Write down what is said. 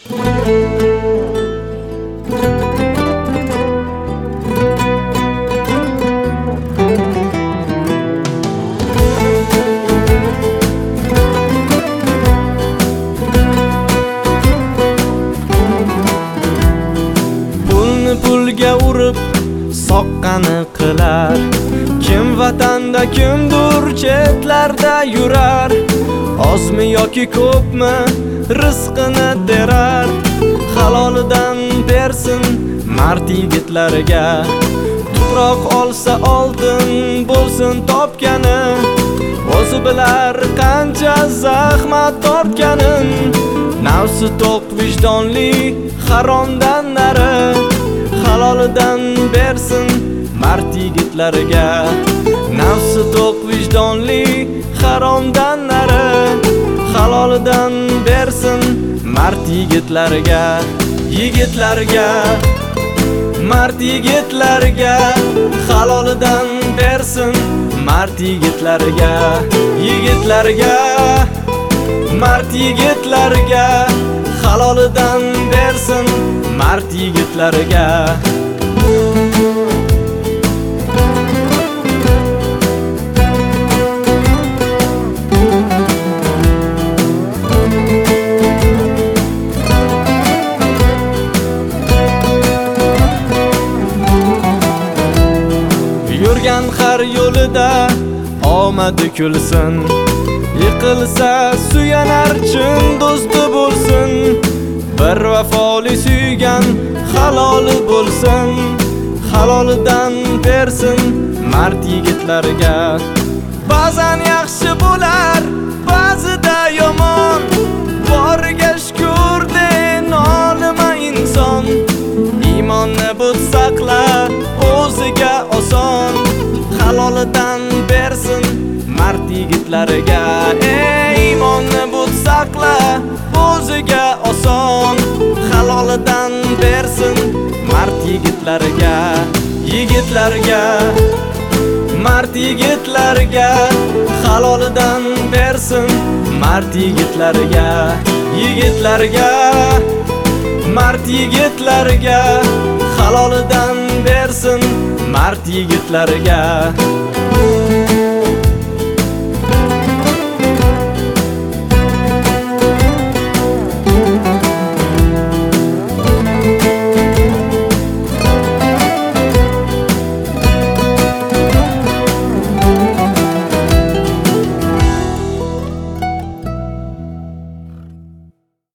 Pulga urib soqqani qilar, kim vatanda kimdur chetlarda yurar, ozmi yoki ko'pmi rizqini terar, halolidan bersin mard yigitlarga, tuproq olsa oltin bo'lsin topgani, o'zi bilar qancha zahmat tortganin, nafsi to'q vijdonli haromdan nari, halolidan bersin mard yigitlarga, nafsi to'q vijdonli haromdan nari, halolidan bersin mard yigitlarga, yigitlarga, mard yigitlarga, halolidan bersin mard yigitlarga, yigitlarga, mard yigitlarga, halolidan bersin mard yigitlarga. Yurgan har yo'lida omadi kulsin, yiqilsa suyanar chin do'sti bo'lsin, bir vafoli suygan haloli bo'lsin, halolidan bersin mard yigitlarga. Ba'zan yaxshi bo'lar, ba'zida yomon, boriga shukr de nolima inson, iymonni but saqla o'ziga oson, halolidan bersin mard yigitlarga. Iymonni but saqla o'ziga oson, halolidan bersin mard yigitlarga, yigitlarga, mard yigitlarga, halolidan bersin mard yigitlarga, yigitlarga, mard yigitlarga, halolidan bersin mard yigitlarga.